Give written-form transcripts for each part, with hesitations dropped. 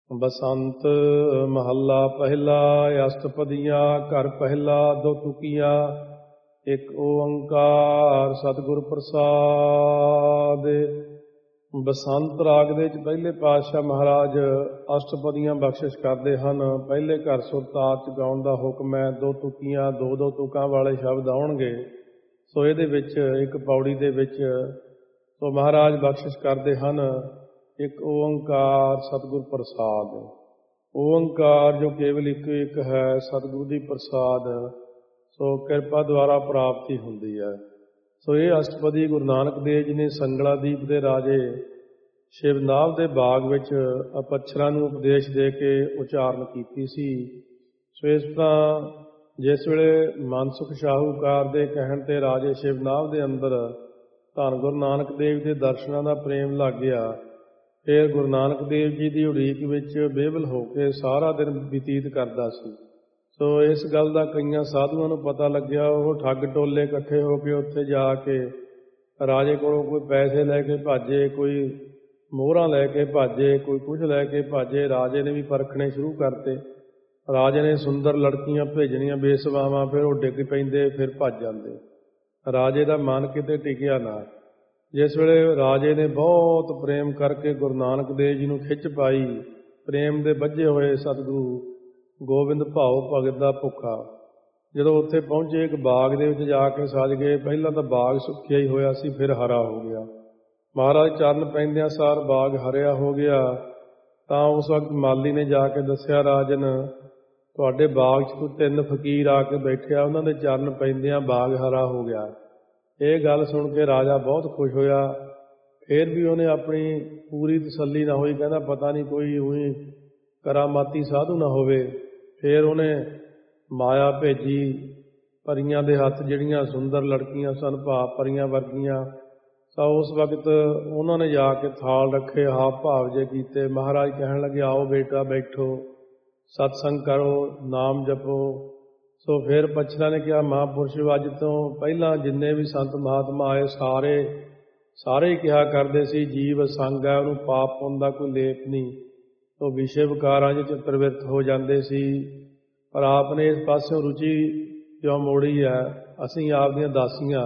बसंत महला पहला अष्टपदियाँ घर पहला दो तुकिया एक ओंकार सतगुर प्रसाद। बसंत राग ਦੇ ਵਿੱਚ ਪਹਿਲੇ ਪਾਤਸ਼ਾਹ ਮਹਾਰਾਜ ਅਸ਼ਟਪਦੀਆਂ ਬਖਸ਼ਿਸ਼ ਕਰਦੇ ਹਨ। ਪਹਿਲੇ ਘਰ ਸੁਰਤਾਲ ਚ ਗਾਉਣ ਦਾ ਹੁਕਮ ਹੈ। ਦੋ ਤੁਕੀਆਂ ਦੋ ਤੁਕਾਂ ਵਾਲੇ ਸ਼ਬਦ ਆਉਣਗੇ। ਸੋ ਇਹਦੇ ਵਿੱਚ ਇੱਕ ਪੌੜੀ ਦੇ ਵਿੱਚ ਸੋ ਮਹਾਰਾਜ ਬਖਸ਼ਿਸ਼ ਕਰਦੇ ਹਨ ਇੱਕ ਓੰਕਾਰ ਸਤਿਗੁਰ ਪ੍ਰਸਾਦ। ਓੰਕਾਰ ਜੋ ਕੇਵਲ ਇੱਕ ਹੈ, ਸਤਿਗੁਰੂ ਦੀ ਪ੍ਰਸਾਦ ਸੋ ਕਿਰਪਾ ਦੁਆਰਾ ਪ੍ਰਾਪਤੀ ਹੁੰਦੀ ਹੈ। ਸੋ ਇਹ ਅਸ਼ਟਪਦੀ ਗੁਰੂ ਨਾਨਕ ਦੇਵ ਜੀ ਨੇ ਸੰਗਲਾਦੀਪ ਦੇ ਰਾਜੇ ਸ਼ਿਵਨਾਭ ਦੇ ਬਾਗ ਵਿੱਚ ਅਪੱਛਰਾਂ ਨੂੰ ਉਪਦੇਸ਼ ਦੇ ਕੇ ਉਚਾਰਨ ਕੀਤੀ ਸੀ। ਸੋ ਇਸ ਤਰ੍ਹਾਂ ਜਿਸ ਵੇਲੇ ਮਨਸੁਖ ਸ਼ਾਹੂਕਾਰ ਦੇ ਕਹਿਣ ਤੇ ਰਾਜੇ ਸ਼ਿਵਨਾਭ ਦੇ ਅੰਦਰ ਧੰਨ ਗੁਰੂ ਨਾਨਕ ਦੇਵ ਦੇ ਦਰਸ਼ਨਾਂ ਦਾ ਪ੍ਰੇਮ ਲੱਗ ਗਿਆ। ਫਿਰ ਗੁਰੂ ਨਾਨਕ ਦੇਵ ਜੀ ਦੀ ਉਡੀਕ ਵਿੱਚ ਬੇਵਲ ਹੋ ਕੇ ਸਾਰਾ ਦਿਨ ਬਤੀਤ ਕਰਦਾ ਸੀ। ਸੋ ਇਸ ਗੱਲ ਦਾ ਕਈਆਂ ਸਾਧੂਆਂ ਨੂੰ ਪਤਾ ਲੱਗਿਆ। ਉਹ ਠੱਗ ਟੋਲੇ ਇਕੱਠੇ ਹੋ ਕੇ ਉੱਥੇ ਜਾ ਕੇ ਰਾਜੇ ਕੋਲੋਂ ਕੋਈ ਪੈਸੇ ਲੈ ਕੇ ਭਾਜੇ, ਕੋਈ ਮੋਹਰਾਂ ਲੈ ਕੇ ਭਾਜੇ, ਕੋਈ ਕੁਝ ਲੈ ਕੇ ਭਾਜੇ। ਰਾਜੇ ਨੇ ਵੀ ਪਰਖਣੇ ਸ਼ੁਰੂ ਕਰਤੇ। ਰਾਜੇ ਨੇ ਸੁੰਦਰ ਲੜਕੀਆਂ ਭੇਜਣੀਆਂ ਬੇਸਵਾਵਾਂ, ਫਿਰ ਉਹ ਡਿੱਗ ਪੈਂਦੇ, ਫਿਰ ਭੱਜ ਜਾਂਦੇ। ਰਾਜੇ ਦਾ ਮਨ ਕਿਤੇ ਟਿਕਿਆ ਨਾ। ਜਿਸ ਵੇਲੇ ਰਾਜੇ ਨੇ ਬਹੁਤ ਪ੍ਰੇਮ ਕਰਕੇ ਗੁਰੂ ਨਾਨਕ ਦੇਵ ਜੀ ਨੂੰ ਖਿੱਚ ਪਾਈ, ਪ੍ਰੇਮ ਦੇ ਬੱਝੇ ਹੋਏ ਸਤਿਗੁਰੂ ਗੋਬਿੰਦ ਭਾਉ ਭਗਤ ਦਾ ਭੁੱਖਾ ਜਦੋਂ ਉੱਥੇ ਪਹੁੰਚੇ, ਇੱਕ ਬਾਗ ਦੇ ਵਿੱਚ ਜਾ ਕੇ ਸੱਜ ਗਏ। ਪਹਿਲਾਂ ਤਾਂ ਬਾਗ ਸੁੱਕਿਆ ਹੀ ਹੋਇਆ ਸੀ, ਫਿਰ ਹਰਾ ਹੋ ਗਿਆ। ਮਹਾਰਾਜ ਚਰਨ ਪੈਂਦਿਆਂ ਸਾਰ ਬਾਗ ਹਰਿਆ ਹੋ ਗਿਆ। ਤਾਂ ਉਸ ਵਕਤ ਮਾਲੀ ਨੇ ਜਾ ਕੇ ਦੱਸਿਆ, ਰਾਜਨ ਤੁਹਾਡੇ ਬਾਗ 'ਚ ਕੋਈ 3 ਫਕੀਰ ਆ ਕੇ ਬੈਠਿਆ, ਉਹਨਾਂ ਦੇ ਚਰਨ ਪੈਂਦਿਆਂ ਬਾਗ ਹਰਾ ਹੋ ਗਿਆ। ਇਹ ਗੱਲ ਸੁਣ ਕੇ ਰਾਜਾ ਬਹੁਤ ਖੁਸ਼ ਹੋਇਆ। ਫਿਰ ਵੀ ਉਹਨੇ ਆਪਣੀ ਪੂਰੀ ਤਸੱਲੀ ਨਾ ਹੋਈ, ਕਹਿੰਦਾ ਪਤਾ ਨਹੀਂ ਕੋਈ ਉਹੀ ਕਰਾਮਾਤੀ ਸਾਧੂ ਨਾ ਹੋਵੇ। ਫਿਰ ਉਹਨੇ ਮਾਇਆ ਭੇਜੀ ਪਰੀਆਂ ਦੇ ਹੱਥ, ਜਿਹੜੀਆਂ ਸੁੰਦਰ ਲੜਕੀਆਂ ਸਨ, ਭਾਵ ਪਰੀਆਂ ਵਰਗੀਆਂ। ਤਾਂ ਉਸ ਵਕਤ ਉਹਨਾਂ ਨੇ ਜਾ ਕੇ ਥਾਲ ਰੱਖੇ, ਹਾਵ ਭਾਵ ਜੇ ਕੀਤੇ। ਮਹਾਰਾਜ ਕਹਿਣ ਲੱਗੇ, ਆਓ ਬੇਟਾ ਬੈਠੋ, ਸਤਸੰਗ ਕਰੋ, ਨਾਮ ਜਪੋ। ਸੋ ਫਿਰ ਪੱਛਲਾਂ ਨੇ ਕਿਹਾ, ਮਹਾਂਪੁਰਸ਼ ਅੱਜ ਤੋਂ ਪਹਿਲਾਂ ਜਿੰਨੇ ਵੀ ਸੰਤ ਮਹਾਤਮਾ ਆਏ ਸਾਰੇ ਹੀ ਕਿਹਾ ਕਰਦੇ ਸੀ ਜੀਵ ਸੰਗ ਹੈ, ਉਹਨੂੰ ਪਾਪ ਪੁੰਨ ਦਾ ਕੋਈ ਲੇਪ ਨਹੀਂ। ਉਹ ਵਿਸ਼ੇ ਵਿਕਾਰਾਂ 'ਚ ਪ੍ਰਵਿਰਤ ਹੋ ਜਾਂਦੇ ਸੀ। ਪਰ ਆਪ ਨੇ ਇਸ ਪਾਸਿਓਂ ਰੁਚੀ ਕਿਉਂ ਮੋੜੀ ਹੈ? ਅਸੀਂ ਆਪ ਦੀਆਂ ਦਾਸੀਆਂ,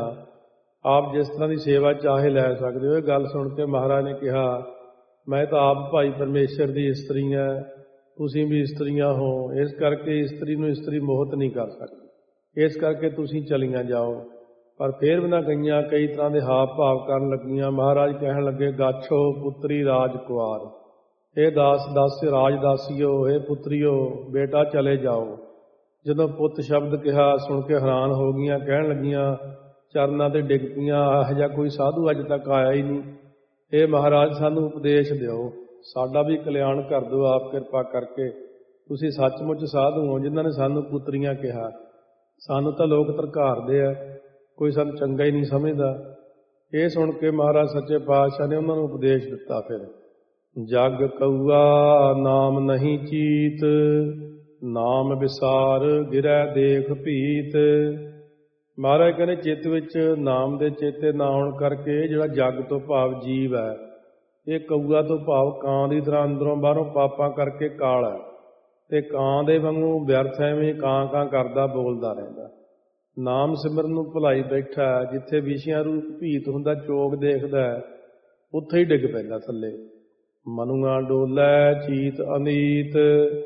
ਆਪ ਜਿਸ ਤਰ੍ਹਾਂ ਦੀ ਸੇਵਾ ਚਾਹੇ ਲੈ ਸਕਦੇ ਹੋ। ਇਹ ਗੱਲ ਸੁਣ ਕੇ ਮਹਾਰਾਜ ਨੇ ਕਿਹਾ, ਮੈਂ ਤਾਂ ਆਪ ਭਾਈ ਪਰਮੇਸ਼ਰ ਦੀ ਇਸਤਰੀ ਹਾਂ, ਤੁਸੀਂ ਵੀ ਇਸਤਰੀਆਂ ਹੋ। ਇਸ ਕਰਕੇ ਇਸਤਰੀ ਨੂੰ ਇਸਤਰੀ ਮੋਹਿਤ ਨਹੀਂ ਕਰ ਸਕਦੀ। ਇਸ ਕਰਕੇ ਤੁਸੀਂ ਚਲੀਆਂ ਜਾਓ। ਪਰ ਫਿਰ ਵੀ ਨਾ ਗਈਆਂ, ਕਈ ਤਰ੍ਹਾਂ ਦੇ ਹਾਵ ਭਾਵ ਕਰਨ ਲੱਗੀਆਂ। ਮਹਾਰਾਜ ਕਹਿਣ ਲੱਗੇ, ਗਾਛੋ ਪੁੱਤਰੀ ਰਾਜ ਕੁਆਰ, ਇਹ ਦਾਸ ਰਾਜ ਦਾਸੀਓ, ਇਹ ਪੁੱਤਰੀਓ ਬੇਟਾ ਚਲੇ ਜਾਓ। ਜਦੋਂ ਪੁੱਤ ਸ਼ਬਦ ਕਿਹਾ ਸੁਣ ਕੇ ਹੈਰਾਨ ਹੋ ਗਈਆਂ, ਕਹਿਣ ਲੱਗੀਆਂ, ਚਰਨਾਂ ਤੇ ਡਿੱਗ ਪਈਆਂ, ਇਹੋ ਜਿਹਾ ਕੋਈ ਸਾਧੂ ਅੱਜ ਤੱਕ ਆਇਆ ਹੀ ਨਹੀਂ। ਇਹ ਮਹਾਰਾਜ ਸਾਨੂੰ ਉਪਦੇਸ਼ ਦਿਓ, ਸਾਡਾ ਵੀ ਕਲਿਆਣ ਕਰ ਦਿਓ ਆਪ ਕਿਰਪਾ ਕਰਕੇ। ਤੁਸੀਂ ਸੱਚਮੁੱਚ ਸਾਧੂ ਹੋ ਜਿਨ੍ਹਾਂ ਨੇ ਸਾਨੂੰ ਪੁੱਤਰੀਆਂ ਕਿਹਾ। ਸਾਨੂੰ ਤਾਂ ਲੋਕ ਧਰਕਾਰਦੇ ਆ, ਕੋਈ ਸਾਨੂੰ ਚੰਗਾ ਹੀ ਨਹੀਂ ਸਮਝਦਾ। ਇਹ ਸੁਣ ਕੇ ਮਹਾਰਾਜ ਸੱਚੇ ਪਾਤਸ਼ਾਹ ਨੇ ਉਹਨਾਂ ਨੂੰ ਉਪਦੇਸ਼ ਦਿੱਤਾ। ਫਿਰ ਜਗ ਕਊਆ ਨਾਮ ਨਹੀਂ ਚੀਤ, ਨਾਮ ਵਿਸਾਰ ਗਿਰੈ ਦੇਖ ਭੀਤ। ਮਹਾਰਾਜ ਕਹਿੰਦੇ ਚਿੱਤ ਵਿੱਚ ਨਾਮ ਦੇ ਚੇਤੇ ਨਾ ਆਉਣ ਕਰਕੇ ਜਿਹੜਾ ਜਗ ਤੋਂ ਭਾਵ ਜੀਵ ਹੈ, ਇਹ ਕਊਆ ਤੋਂ ਭਾਵ ਕਾਂ ਦੀ ਤਰ੍ਹਾਂ ਅੰਦਰੋਂ ਬਾਹਰੋਂ ਪਾਪਾਂ ਕਰਕੇ ਕਾਲ ਹੈ। ਤੇ ਕਾਂ ਦੇ ਵਾਂਗੂ ਵਿਅਰਥ ਐਵੇਂ ਕਾਂ ਕਰਦਾ ਬੋਲਦਾ ਰਹਿੰਦਾ। ਨਾਮ ਸਿਮਰਨ ਨੂੰ ਭੁਲਾਈ ਬੈਠਾ। ਜਿੱਥੇ ਵਿਸ਼ਿਆਂ ਰੂਪ ਭੀਤ ਹੁੰਦਾ, ਚੋਗ ਦੇਖਦਾ, ਉੱਥੇ ਹੀ ਡਿੱਗ ਪੈਂਦਾ ਥੱਲੇ। ਮਨੂਆ ਡੋਲੇ ਚੀਤ ਅਨੀਤ,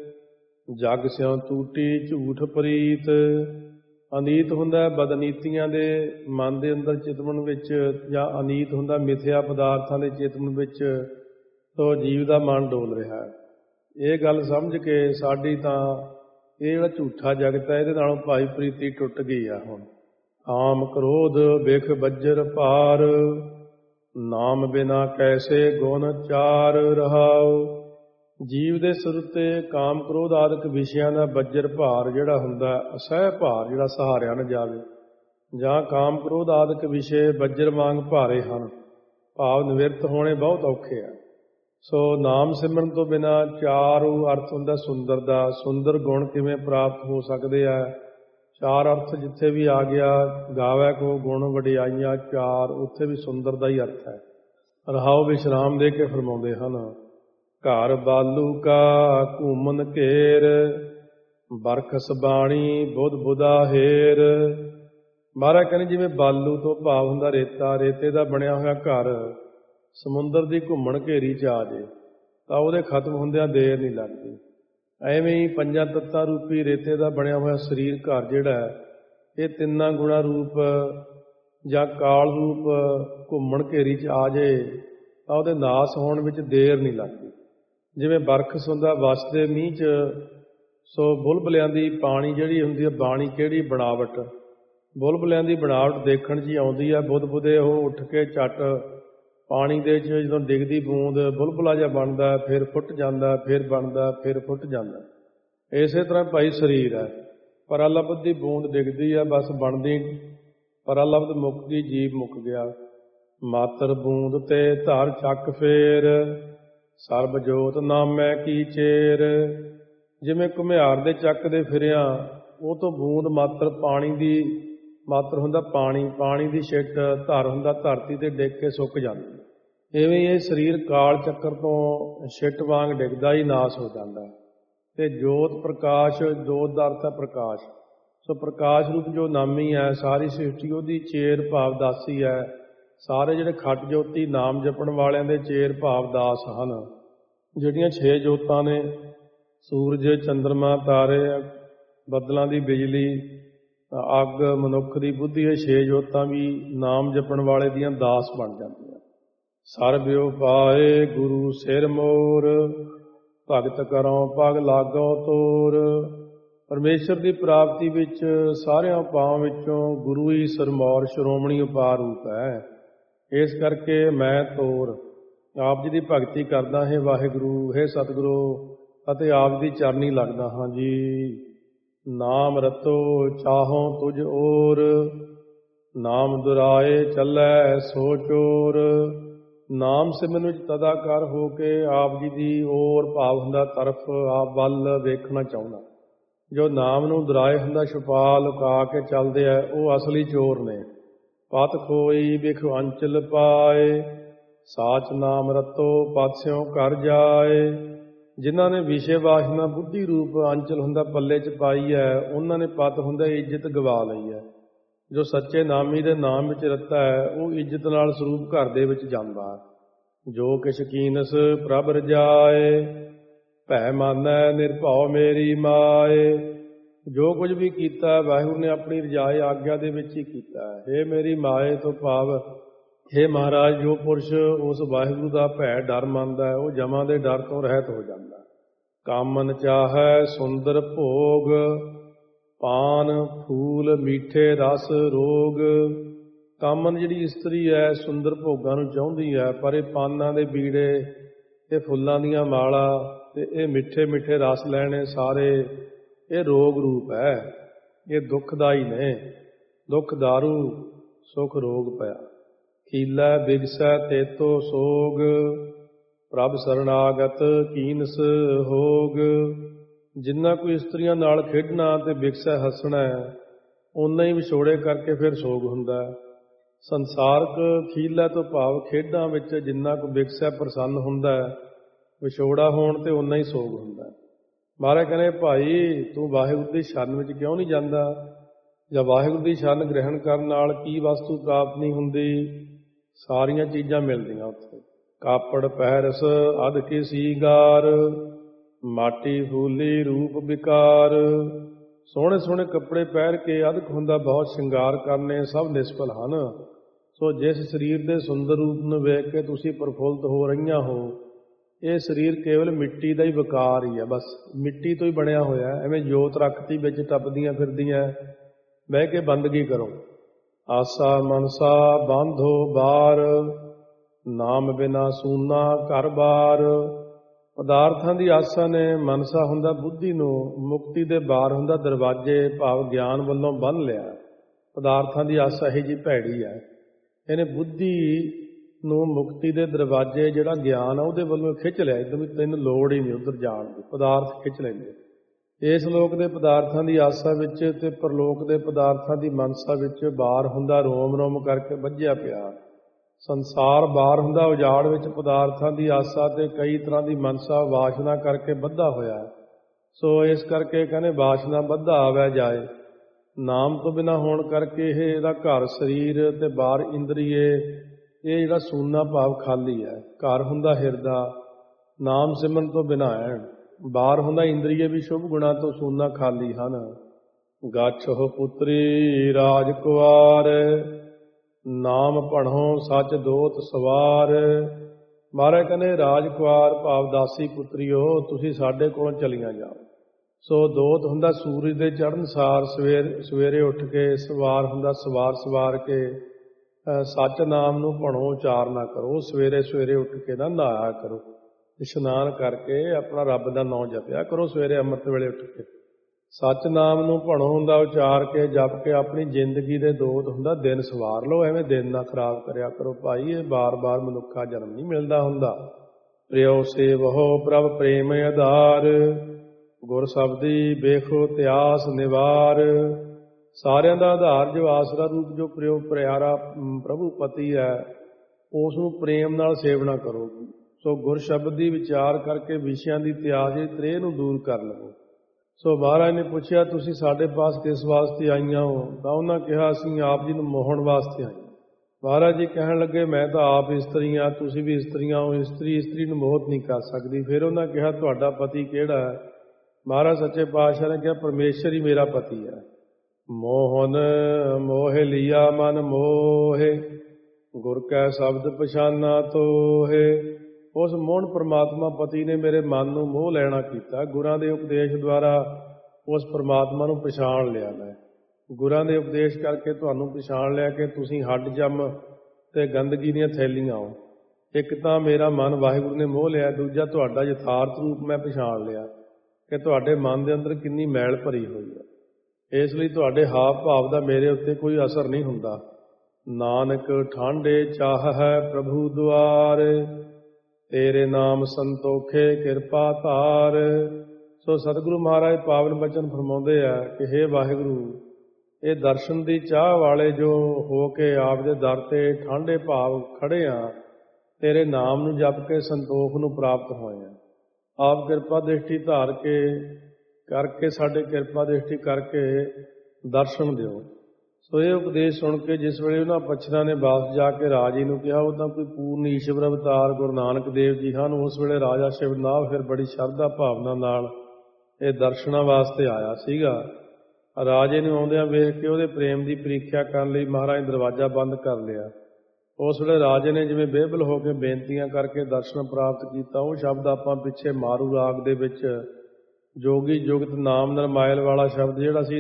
ਜਗ ਸਿਉ ਟੂਟੀ ਝੂਠ ਪ੍ਰੀਤ। ਅਨੀਤ ਹੁੰਦਾ ਬਦਨੀਤੀਆਂ ਦੇ ਮਨ ਦੇ ਅੰਦਰ ਚਿਤਵਨ ਵਿੱਚ, ਜਾਂ ਅਨੀਤ ਹੁੰਦਾ ਮਿਥਿਆ ਪਦਾਰਥਾਂ ਦੇ ਚਿਤਵਨ ਵਿੱਚ। ਤੋ ਜੀਵ ਦਾ ਮਨ ਡੋਲ ਰਿਹਾ। ਇਹ ਗੱਲ ਸਮਝ ਕੇ ਸਾਡੀ ਤਾਂ ਇਹ ਜਿਹੜਾ ਝੂਠਾ ਜਗਤ ਹੈ, ਇਹਦੇ ਨਾਲੋਂ ਭਾਈ ਪ੍ਰੀਤੀ ਟੁੱਟ ਗਈ ਆ। ਹੁਣ ਕਾਮ ਕ੍ਰੋਧ ਬਿਖ ਬੱਜਰ ਭਾਰ, ਨਾਮ ਬਿਨਾ ਕੈਸੇ ਗੁਣ ਚਾਰ ਰਹਾਉ। ਜੀਵ ਦੇ ਸਿਰ ਉੱਤੇ ਕਾਮ ਕ੍ਰੋਧ ਆਦਿਕ ਵਿਸ਼ਿਆਂ ਦਾ ਬੱਜਰ ਭਾਰ ਜਿਹੜਾ ਹੁੰਦਾ, ਅਸਹਿ ਭਾਰ ਜਿਹੜਾ ਸਹਾਰਿਆ ਨਾ ਜਾਵੇ। ਜਾਂ ਕਾਮ ਕ੍ਰੋਧ ਆਦਿਕ ਵਿਸ਼ੇ ਬੱਜਰ ਵਾਂਗ ਭਾਰੇ ਹਨ, ਭਾਵ ਨਿਵਿਰਤ ਹੋਣੇ ਬਹੁਤ ਔਖੇ ਆ। ਸੋ ਨਾਮ ਸਿਮਰਨ ਤੋਂ ਬਿਨਾਂ ਚਾਰੂ ਅਰਥ ਹੁੰਦਾ ਸੁੰਦਰ ਦਾ। ਸੁੰਦਰ ਗੁਣ ਕਿਵੇਂ ਪ੍ਰਾਪਤ ਹੋ ਸਕਦੇ ਆ? ਚਾਰ ਅਰਥ ਜਿੱਥੇ ਵੀ ਆ ਗਿਆ, ਗਾਵੈ ਕੋ ਗੁਣ ਵਡਿਆਈਆਂ ਚਾਰ, ਉੱਥੇ ਵੀ ਸੁੰਦਰ ਦਾ ਹੀ ਅਰਥ ਹੈ। ਰਹਾਉ ਵਿਸ਼ਰਾਮ ਦੇ ਕੇ ਫਰਮਾਉਂਦੇ ਹਨ। ਘਰ ਬਾਲੂ ਕਾ ਘੂਮਨ ਘੇਰ, ਬਰਖਸ ਬਾਣੀ ਬੁੱਧ ਬੁਧਾ ਹੇਰ। ਮਹਾਰਾਜ ਕਹਿੰਦੇ ਜਿਵੇਂ ਬਾਲੂ ਤੋਂ ਭਾਵ ਹੁੰਦਾ ਰੇਤਾ, ਰੇਤੇ ਦਾ ਬਣਿਆ ਹੋਇਆ ਘਰ ਸਮੁੰਦਰ ਦੀ ਘੁੰਮਣ ਘੇਰੀ 'ਚ ਆ ਜੇ ਤਾਂ ਉਹਦੇ ਖਤਮ ਹੁੰਦਿਆਂ ਦੇਰ ਨਹੀਂ ਲੱਗਦੀ। ਐਵੇਂ ਹੀ ਪੰਜਾਂ ਤੱਤਾਂ ਰੂਪੀ ਰੇਤੇ ਦਾ ਬਣਿਆ ਹੋਇਆ ਸਰੀਰ ਘਰ ਜਿਹੜਾ ਹੈ, ਇਹ ਤਿੰਨਾਂ ਗੁਣਾ ਰੂਪ ਜਾਂ ਕਾਲ ਰੂਪ ਘੁੰਮਣ ਘੇਰੀ 'ਚ ਆ ਜੇ ਤਾਂ ਉਹਦੇ ਨਾਸ ਹੋਣ ਵਿੱਚ ਦੇਰ ਨਹੀਂ ਲੱਗਦੀ। ਜਿਵੇਂ ਬਰਖਸ ਹੁੰਦਾ ਵਸਦੇ ਮੀਂਹ 'ਚ, ਸੋ ਬੁਲਬੁਲਿਆਂ ਦੀ ਪਾਣੀ ਜਿਹੜੀ ਹੁੰਦੀ ਹੈ, ਬਾਣੀ ਕਿਹੜੀ ਬਣਾਵਟ, ਬੁਲਬੁਲਿਆਂ ਦੀ ਬਣਾਵਟ ਦੇਖਣ 'ਚ ਹੀ ਆਉਂਦੀ ਹੈ। ਬੁੱਧ ਬੁੱਧੇ ਉਹ ਉੱਠ ਕੇ ਝੱਟ ਪਾਣੀ ਦੇ 'ਚ ਜਦੋਂ ਡਿੱਗਦੀ ਬੂੰਦ ਬੁਲਬੁਲਾ ਜਿਹਾ ਬਣਦਾ, ਫਿਰ ਫੁੱਟ ਜਾਂਦਾ, ਫਿਰ ਬਣਦਾ, ਫਿਰ ਫੁੱਟ ਜਾਂਦਾ। ਇਸੇ ਤਰ੍ਹਾਂ ਭਾਈ ਸਰੀਰ ਹੈ, ਪਰਾਲਬਧ ਦੀ ਬੂੰਦ ਡਿੱਗਦੀ ਹੈ, ਬਸ ਬਣਦੀ, ਪਰਾਲਬਧ ਮੁੱਕ ਗਈ, ਜੀਵ ਮੁੱਕ ਗਿਆ। ਮਾਤਰ ਬੂੰਦ ਤੇ ਧਰ ਚੱਕ ਫੇਰ, ਸਰਬ ਜੋਤ ਨਾਮੈ ਕੀ ਚੇਰ। ਜਿਵੇਂ ਘੁਮਿਆਰ ਦੇ ਚੱਕ ਦੇ ਫਿਰਿਆ, ਉਹ ਤੋਂ ਬੂੰਦ ਮਾਤਰ ਪਾਣੀ ਦੀ, ਮਾਤਰ ਹੁੰਦਾ ਪਾਣੀ, ਪਾਣੀ ਦੀ ਛਿੱਟ, ਧਰ ਹੁੰਦਾ ਧਰਤੀ ਤੇ ਡਿੱਗ ਕੇ ਸੁੱਕ ਜਾਂਦੀ। ਇਵੇਂ ਇਹ ਸਰੀਰ ਕਾਲ ਚੱਕਰ ਤੋਂ ਛਿੱਟ ਵਾਂਗ ਡਿੱਗਦਾ ਹੀ ਨਾਸ ਹੋ ਜਾਂਦਾ। ਤੇ ਜੋਤ ਪ੍ਰਕਾਸ਼, ਜੋਤ ਦਾ ਅਰਥ ਹੈ ਪ੍ਰਕਾਸ਼। ਸੋ ਪ੍ਰਕਾਸ਼ ਰੂਪ ਜੋ ਨਾਮੀ ਹੈ, ਸਾਰੀ ਸ੍ਰਿਸ਼ਟੀ ਉਹਦੀ ਚੇਰ ਭਾਵ ਦਾਸੀ ਹੈ। ਸਾਰੇ ਜਿਹੜੇ ਖੱਟ ਜੋਤੀ ਨਾਮ ਜਪਣ ਵਾਲਿਆਂ ਦੇ ਚੇਰ ਭਾਵ ਦਾਸ ਹਨ। ਜਿਹੜੀਆਂ 6 ਜੋਤਾਂ ਨੇ, ਸੂਰਜ, ਚੰਦਰਮਾ, ਤਾਰੇ, ਬੱਦਲਾਂ ਦੀ ਬਿਜਲੀ, ਅੱਗ, ਮਨੁੱਖ ਦੀ ਬੁੱਧੀ, ਇਹ 6 ਜੋਤਾਂ ਵੀ ਨਾਮ ਜਪਣ ਵਾਲੇ ਦੀਆਂ ਦਾਸ ਬਣ ਜਾਂਦੀਆਂ। ਸਰਬਿਓ ਪਾਏ ਗੁਰੂ ਸਿਰ ਮੋਰ, ਭਗਤ ਕਰੋ ਪਗ ਲਾਗੋ ਤੋਰ। ਪਰਮੇਸ਼ਰ ਦੀ ਪ੍ਰਾਪਤੀ ਵਿੱਚ ਸਾਰਿਆਂ ਉਪਾਵਾਂ ਵਿੱਚੋਂ ਗੁਰੂ ਹੀ ਸਰਮੌਰ ਸ਼੍ਰੋਮਣੀ ਉਪਾਅ ਰੂਪ ਹੈ। ਇਸ ਕਰਕੇ ਮੈਂ ਤੋਰ ਆਪ ਜੀ ਦੀ ਭਗਤੀ ਕਰਦਾ ਹੈ ਵਾਹਿਗੁਰੂ, ਹੈ ਸਤਿਗੁਰੂ, ਅਤੇ ਆਪ ਦੀ ਚਰਨੀ ਲੱਗਦਾ ਹਾਂ ਜੀ। ਨਾਮ ਰਤੋ ਚਾਹੋ ਤੁਝ ਔਰ, ਨਾਮ ਦੁਰਾਏ ਚੱਲੈ ਸੋ ਚੋਰ। ਨਾਮ ਸਿਮਰਨ ਵਿੱਚ ਤਦਾਕਾਰ ਹੋ ਕੇ ਆਪ ਜੀ ਦੀ ਔਰ ਭਾਵ ਹੁੰਦਾ ਤਰਫ, ਆਪ ਵੱਲ ਵੇਖਣਾ ਚਾਹੁੰਦਾ। ਜੋ ਨਾਮ ਨੂੰ ਦੁਰਾਏ ਹੁੰਦਾ ਛੁਪਾ ਲੁਕਾ ਕੇ ਚੱਲਦੇ ਆ, ਉਹ ਅਸਲੀ ਚੋਰ ਨੇ। ਪਤ ਖੋਈ ਬਿਖ ਅੰਚਲ ਪਾਏ, ਸਾਚ ਨਾਮ ਰਤੋ ਪਤ ਸਿਉ ਕਰ ਜਾਏ। ਜਿਨ੍ਹਾਂ ਨੇ ਵਿਸ਼ੇ ਵਾਸਨਾ ਬੁੱਧੀ ਰੂਪ ਅੰਚਲ ਹੁੰਦਾ ਪੱਲੇ 'ਚ ਪਾਈ ਹੈ, ਉਹਨਾਂ ਨੇ ਪਤ ਹੁੰਦਾ ਇੱਜ਼ਤ ਗਵਾ ਲਈ ਹੈ। ਜੋ ਸੱਚੇ ਨਾਮੀ ਦੇ ਨਾਮ ਵਿੱਚ ਰਤਾ ਹੈ, ਉਹ ਇੱਜ਼ਤ ਨਾਲ ਸਰੂਪ ਘਰ ਦੇ ਵਿੱਚ ਜਾਂਦਾ। ਜੋ ਕਿਛ ਕੀਨਸ ਪ੍ਰਭ ਰਜਾਏ, ਭੈ ਮਾਨੈ ਨਿਰਭਉ ਮੇਰੀ ਮਾਏ। ਜੋ ਕੁਝ ਵੀ ਕੀਤਾ ਵਾਹਿਗੁਰੂ ਨੇ ਆਪਣੀ ਰਜਾਏ ਆਗਿਆ ਦੇ ਵਿੱਚ ਹੀ ਕੀਤਾ ਹੈ। ਮੇਰੀ ਮਾਏ ਤੋਂ ਭਾਵ ਹੇ ਮਹਾਰਾਜ, ਜੋ ਪੁਰਸ਼ ਉਸ ਵਾਹਿਗੁਰੂ ਦਾ ਭੈ ਡਰ ਮੰਨਦਾ ਹੈ, ਉਹ ਜਮਾਂ ਦੇ ਡਰ ਤੋਂ ਰਹਿਤ ਹੋ ਜਾਂਦਾ। ਕਾਮਨ ਚਾਹੈ ਸੁੰਦਰ ਭੋਗ, ਪਾਨ ਫੂਲ ਮੀਠੇ ਰਸ ਰੋਗ। ਕਾਮਨ ਜਿਹੜੀ ਇਸਤਰੀ ਹੈ, ਸੁੰਦਰ ਭੋਗਾਂ ਨੂੰ ਚਾਹੁੰਦੀ ਹੈ, ਪਰ ਇਹ ਪਾਨਾਂ ਦੇ ਬੀੜੇ, ਇਹ ਫੁੱਲਾਂ ਦੀਆਂ ਮਾਲਾ ਤੇ ਇਹ ਮਿੱਠੇ ਮਿੱਠੇ ਰਸ ਲੈਣੇ ਸਾਰੇ, ਇਹ ਰੋਗ ਰੂਪ ਹੈ, ਇਹ ਦੁੱਖਦਾਈ ਨੇ। ਦੁੱਖ ਦਾਰੂ ਸੁਖ ਰੋਗ ਪਿਆ, ਖੀਲਾ ਬਿਗਸੈ ਤੇਤੋ ਸੋਗ। ਪ੍ਰਭ ਸਰਣਾਗਤ ਕੀਨਸ ਹੋਗ। ਜਿੰਨਾ ਕੋਈ ਇਸਤਰੀਆਂ ਨਾਲ ਖੇਡਣਾ ਤੇ ਬਿਗਸੈ ਹੱਸਣਾ, ਓਨਾ ਹੀ ਵਿਛੋੜੇ ਕਰਕੇ ਫਿਰ ਸੋਗ ਹੁੰਦਾ। ਸੰਸਾਰਕ ਖੀਲਾ ਤੋਂ ਭਾਵ ਖੇਡਾਂ ਵਿੱਚ ਜਿੰਨਾ ਕੁ ਬਿਗਸੈ ਪ੍ਰਸੰਨ ਹੁੰਦਾ, ਵਿਛੋੜਾ ਹੋਣ ਤੇ ਓਨਾ ਹੀ ਸੋਗ ਹੁੰਦਾ। ਮਹਾਰਾਜ ਕਹਿੰਦੇ ਭਾਈ ਤੂੰ ਵਾਹਿਗੁਰੂ ਦੀ ਸ਼ਰਨ ਵਿੱਚ ਕਿਉਂ ਨਹੀਂ ਜਾਂਦਾ? ਜਾਂ ਵਾਹਿਗੁਰੂ ਦੀ ਸ਼ਰਨ ਗ੍ਰਹਿਣ ਕਰਨ ਨਾਲ ਕੀ ਵਸਤੂ ਪ੍ਰਾਪਤ ਨਹੀਂ ਹੁੰਦੀ? ਸਾਰੀਆਂ ਚੀਜ਼ਾਂ ਮਿਲਦੀਆਂ ਉੱਥੇ। ਕਾਪੜ ਪਹਿਰਸ ਅਧ ਕੀ ਸੀਗਾਰ, ਮਾਟੀ ਫੂਲੀ ਰੂਪ ਵਿਕਾਰ। ਸੋਹਣੇ ਸੋਹਣੇ ਕੱਪੜੇ ਪਹਿਰ ਕੇ ਅਧਿਕ ਹੁੰਦਾ ਬਹੁਤ ਸ਼ਿੰਗਾਰ ਕਰਨੇ, ਸਭ ਨਿਸਫਲ ਹਨ। ਸੋ ਜਿਸ ਸਰੀਰ ਦੇ ਸੁੰਦਰ ਰੂਪ ਨੂੰ ਵੇਖ ਕੇ ਤੁਸੀਂ ਪ੍ਰਫੁੱਲਤ ਹੋ ਰਹੀਆਂ ਹੋ, ਇਹ ਸਰੀਰ ਕੇਵਲ ਮਿੱਟੀ ਦਾ ਹੀ ਵਿਕਾਰ ਹੀ ਹੈ, ਬਸ ਮਿੱਟੀ ਤੋਂ ਹੀ ਬਣਿਆ ਹੋਇਆ। ਐਵੇਂ ਜੋਤ ਰੱਖਤੀ ਵਿੱਚ ਟੱਪਦੀਆਂ ਫਿਰਦੀਆਂ, ਬਹਿ ਕੇ ਬੰਦਗੀ ਕਰੋ। ਆਸਾ ਮਨਸਾ ਬਾਂਧੋ ਬਾਰ, ਨਾਮ ਬਿਨਾ ਸੂਨਾ ਘਰ ਬਾਰ। ਪਦਾਰਥਾਂ ਦੀ ਆਸਾ ਨੇ, ਮਨਸਾ ਹੁੰਦਾ ਬੁੱਧੀ ਨੂੰ, ਮੁਕਤੀ ਦੇ ਬਾਰ ਹੁੰਦਾ ਦਰਵਾਜ਼ੇ ਭਾਵ ਗਿਆਨ ਵੱਲੋਂ ਬੰਨ੍ਹ ਲਿਆ। ਪਦਾਰਥਾਂ ਦੀ ਆਸਾ ਇਹੀ ਜਿਹੀ ਭੈੜੀ ਹੈ, ਇਹਨੇ ਬੁੱਧੀ ਨੂੰ ਮੁਕਤੀ ਦੇ ਦਰਵਾਜ਼ੇ ਜਿਹੜਾ ਗਿਆਨ ਆ ਉਹਦੇ ਵੱਲੋਂ ਖਿੱਚ ਲਿਆ। ਇੱਦਾਂ ਵੀ ਤੈਨੂੰ ਲੋੜ ਹੀ ਨਹੀਂ ਉੱਧਰ ਜਾਣ ਦੀ, ਪਦਾਰਥ ਖਿੱਚ ਲੈਂਦੇ। ਇਸ ਲੋਕ ਦੇ ਪਦਾਰਥਾਂ ਦੀ ਆਸਾ ਵਿੱਚ ਤੇ ਪਰਲੋਕ ਦੇ ਪਦਾਰਥਾਂ ਦੀ ਮਨਸਾ ਵਿੱਚ ਬਾਰ ਹੁੰਦਾ ਰੋਮ ਰੋਮ ਕਰਕੇ ਵੱਜਿਆ ਪਿਆ। ਸੰਸਾਰ ਬਾਹਰ ਹੁੰਦਾ ਉਜਾੜ ਵਿੱਚ ਪਦਾਰਥਾਂ ਦੀ ਆਸਾ ਤੇ ਕਈ ਤਰ੍ਹਾਂ ਦੀ ਮਨਸਾ ਵਾਸ਼ਨਾ ਕਰਕੇ ਬੱਧਾ ਹੋਇਆ ਹੈ। ਸੋ ਇਸ ਕਰਕੇ ਕਹਿੰਦੇ ਵਾਸ਼ਨਾ ਬੱਧਾ ਆਵੈ ਜਾਏ। ਨਾਮ ਤੋਂ ਬਿਨਾਂ ਹੋਣ ਕਰਕੇ ਇਹਦਾ ਘਰ ਸਰੀਰ ਤੇ ਬਾਹਰ ਇੰਦਰੀਏ ਇਹ ਜਿਹੜਾ ਸੂਨਾ ਭਾਵ ਖਾਲੀ ਹੈ। ਘਰ ਹੁੰਦਾ ਹਿਰਦਾ, ਨਾਮ ਸਿਮਰਨ ਤੋਂ ਬਿਨਾਂ ਹੈ। ਬਾਹਰ ਹੁੰਦਾ ਇੰਦਰੀਏ ਵੀ ਸ਼ੁਭ ਗੁਣਾਂ ਤੋਂ ਸੂਨਾ ਖਾਲੀ ਹਨ। ਗਾਛੋ ਪੁੱਤਰੀ ਰਾਜ ਕੁਆਰ, ਨਾਮ ਭਣੋ ਸੱਚ ਦੋਤ ਸਵਾਰ। ਮਹਾਰਾਜ ਕਹਿੰਦੇ ਰਾਜ ਕੁਆਰ ਭਾਵ ਦਾਸੀ ਪੁੱਤਰੀਓ ਤੁਸੀਂ ਸਾਡੇ ਕੋਲੋਂ ਚਲੀਆਂ ਜਾਓ। ਸੋ ਦੋਤ ਹੁੰਦਾ ਸੂਰਜ ਦੇ ਚੜ੍ਹਨ ਸਾਰ ਸਵੇਰੇ ਉੱਠ ਕੇ, ਸਵਾਰ ਹੁੰਦਾ ਸਵਾਰ ਕੇ ਸੱਚ ਨਾਮ ਨੂੰ ਭਣੋ ਉਚਾਰਨਾ ਕਰੋ। ਸਵੇਰੇ ਉੱਠ ਕੇ ਨਾ ਨਹਾਇਆ ਕਰੋ, ਇਸ਼ਨਾਨ ਕਰਕੇ ਆਪਣਾ ਰੱਬ ਦਾ ਨਾਮ ਜਪਿਆ ਕਰੋ। ਸਵੇਰੇ ਅੰਮ੍ਰਿਤ ਵੇਲੇ ਉੱਠ ਕੇ ਸੱਚ ਨਾਮ ਨੂੰ ਭਣੋ ਹੁੰਦਾ ਉਚਾਰ ਕੇ ਜਪ ਕੇ ਆਪਣੀ ਜ਼ਿੰਦਗੀ ਦੇ ਦੋਤ ਹੁੰਦਾ ਦਿਨ ਸਵਾਰ ਲਓ। ਐਵੇਂ ਦਿਨ ਨਾ ਖਰਾਬ ਕਰਿਆ ਕਰੋ ਭਾਈ, ਇਹ ਬਾਰ-ਬਾਰ ਮਨੁੱਖਾ ਜਨਮ ਨਹੀਂ ਮਿਲਦਾ ਹੁੰਦਾ। ਪ੍ਰਿਓ ਸੇਵਹੁ ਪ੍ਰਭ ਪ੍ਰੇਮ ਆਧਾਰ, ਗੁਰ ਸ਼ਬਦੀ ਵੇਖੋ ਇਤਿਹਾਸ ਨਿਵਾਰ। ਸਾਰਿਆਂ ਦਾ ਆਧਾਰ ਜੋ ਆਸਰਾ ਰੂਪ ਜੋ ਪ੍ਰਿਓ ਪਿਆਰਾ ਪ੍ਰਭੂ ਪਤੀ ਹੈ, ਉਸ ਨੂੰ ਪ੍ਰੇਮ ਨਾਲ ਸੇਵਨਾ ਕਰੋ। ਸੋ ਗੁਰ ਸ਼ਬਦ ਦੀ ਵਿਚਾਰ ਕਰਕੇ ਵਿਸ਼ਿਆਂ ਦੀ ਤਿਆਗ ਦੀ ਤ੍ਰੇਹ ਨੂੰ ਦੂਰ ਕਰ ਲਵੋ। ਸੋ ਮਹਾਰਾਜ ਨੇ ਪੁੱਛਿਆ ਤੁਸੀਂ ਸਾਡੇ ਪਾਸ ਕਿਸ ਵਾਸਤੇ ਆਈਆਂ ਹੋ? ਤਾਂ ਉਹਨਾਂ ਕਿਹਾ ਅਸੀਂ ਆਪ ਜੀ ਨੂੰ ਮੋਹਣ ਵਾਸਤੇ ਆਏ। ਮਹਾਰਾਜ ਜੀ ਕਹਿਣ ਲੱਗੇ ਮੈਂ ਤਾਂ ਆਪ ਇਸਤਰੀ ਹਾਂ, ਤੁਸੀਂ ਵੀ ਇਸਤਰੀਆਂ ਹੋ, ਇਸਤਰੀ ਨੂੰ ਮੋਹਿਤ ਨਹੀਂ ਕਰ ਸਕਦੀ। ਫਿਰ ਉਹਨਾਂ ਕਿਹਾ ਤੁਹਾਡਾ ਪਤੀ ਕਿਹੜਾ ਹੈ? ਮਹਾਰਾਜ ਸੱਚੇ ਪਾਤਸ਼ਾਹ ਨੇ ਕਿਹਾ ਪਰਮੇਸ਼ਰ ਹੀ ਮੇਰਾ ਪਤੀ ਹੈ। ਮੋਹਨ ਮੋਹਿ ਲੀਆ ਮਨ ਮੋਹੇ, ਗੁਰ ਕੈ ਸ਼ਬਦ ਪਛਾਨਾ ਤੋਹੇ। ਉਸ ਮੋਹਨ ਪਰਮਾਤਮਾ ਪਤੀ ਨੇ ਮੇਰੇ ਮਨ ਨੂੰ ਮੋਹ ਲੈਣਾ ਕੀਤਾ। ਗੁਰਾਂ ਦੇ ਉਪਦੇਸ਼ ਦੁਆਰਾ ਉਸ ਪਰਮਾਤਮਾ ਨੂੰ ਪਛਾਣ ਲਿਆ। ਮੈਂ ਗੁਰਾਂ ਦੇ ਉਪਦੇਸ਼ ਕਰਕੇ ਤੁਹਾਨੂੰ ਪਛਾਣ ਲਿਆ ਕਿ ਤੁਸੀਂ ਹੱਡ ਜੰਮ ਤੇ ਗੰਦਗੀ ਦੀਆਂ ਥੈਲੀਆਂ ਹੋ। ਇੱਕ ਤਾਂ ਮੇਰਾ ਮਨ ਵਾਹਿਗੁਰੂ ਨੇ ਮੋਹ ਲਿਆ, ਦੂਜਾ ਤੁਹਾਡਾ ਯਥਾਰਥ ਰੂਪ ਮੈਂ ਪਛਾਣ ਲਿਆ ਕਿ ਤੁਹਾਡੇ ਮਨ ਦੇ ਅੰਦਰ ਕਿੰਨੀ ਮੈਲ ਭਰੀ ਹੋਈ ਹੈ। ਇਸ ਲਈ ਤੁਹਾਡੇ ਹਾਵ ਭਾਵ ਦਾ ਮੇਰੇ ਉੱਤੇ ਕੋਈ ਅਸਰ ਨਹੀਂ ਹੁੰਦਾ। ਨਾਨਕ ਠਾਂਡੇ ਚਾਹ ਹੈ ਪ੍ਰਭੂ ਦੁਆਰ, ਤੇਰੇ ਨਾਮ ਸੰਤੋਖੇ ਕਿਰਪਾ ਧਾਰ। ਸੋ ਸਤਿਗੁਰੂ ਮਹਾਰਾਜ ਪਾਵਨ ਬਚਨ ਫਰਮਾਉਂਦੇ ਆ ਕਿ ਹੇ ਵਾਹਿਗੁਰੂ, ਇਹ ਦਰਸ਼ਨ ਦੀ ਚਾਹ ਵਾਲੇ ਜੋ ਹੋ ਕੇ ਆਪ ਦੇ ਦਰ ਤੇ ਠਾਂਡੇ ਭਾਵ ਖੜੇ ਆ, ਤੇਰੇ ਨਾਮ ਨੂੰ ਜਪ ਕੇ ਸੰਤੋਖ ਨੂੰ ਪ੍ਰਾਪਤ ਹੋਏ ਆ। ਆਪ ਕਿਰਪਾ ਦ੍ਰਿਸ਼ਟੀ ਧਾਰ ਕੇ ਕਰਕੇ ਸਾਡੇ ਕਿਰਪਾ ਦ੍ਰਿਸ਼ਟੀ ਕਰਕੇ ਦਰਸ਼ਨ ਦਿਓ। ਸੋ ਇਹ ਉਪਦੇਸ਼ ਸੁਣ ਕੇ ਜਿਸ ਵੇਲੇ ਉਹਨਾਂ ਪੱਛਰਾਂ ਨੇ ਵਾਪਸ ਜਾ ਕੇ ਰਾਜੇ ਨੂੰ ਕਿਹਾ ਉਹ ਤਾਂ ਕੋਈ ਪੂਰਨ ਈਸ਼ਵਰ ਅਵਤਾਰ ਗੁਰੂ ਨਾਨਕ ਦੇਵ ਜੀ ਹਨ। ਉਸ ਵੇਲੇ ਰਾਜਾ ਸ਼ਿਵਨਾਭ ਫਿਰ ਬੜੀ ਸ਼ਰਧਾ ਭਾਵਨਾ ਨਾਲ ਇਹ ਦਰਸ਼ਨਾਂ ਵਾਸਤੇ ਆਇਆ ਸੀਗਾ। ਰਾਜੇ ਨੂੰ ਆਉਂਦਿਆਂ ਵੇਖ ਕੇ ਉਹਦੇ ਪ੍ਰੇਮ ਦੀ ਪ੍ਰੀਖਿਆ ਕਰਨ ਲਈ ਮਹਾਰਾਜ ਨੇ ਦਰਵਾਜ਼ਾ ਬੰਦ ਕਰ ਲਿਆ। ਉਸ ਵੇਲੇ ਰਾਜੇ ਨੇ ਜਿਵੇਂ ਬੇਬਲ ਹੋ ਕੇ ਬੇਨਤੀਆਂ ਕਰਕੇ ਦਰਸ਼ਨ ਪ੍ਰਾਪਤ ਕੀਤਾ। ਉਹ ਸ਼ਬਦ ਆਪਾਂ ਪਿੱਛੇ ਮਾਰੂ ਰਾਗ ਦੇ ਵਿੱਚ ਜੋਗੀ ਜੁਗਤ ਨਾਮ ਨਰਮਾਇਲ ਵਾਲਾ ਸ਼ਬਦ ਜਿਹੜਾ ਸੀ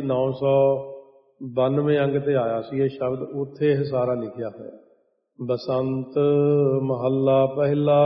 992 ਅੰਗ ਤੇ ਆਇਆ ਸੀ। ਇਹ ਸ਼ਬਦ ਉੱਥੇ ਇਹ ਸਾਰਾ ਲਿਖਿਆ ਹੋਇਆ। ਬਸੰਤ ਮਹੱਲਾ ਪਹਿਲਾ,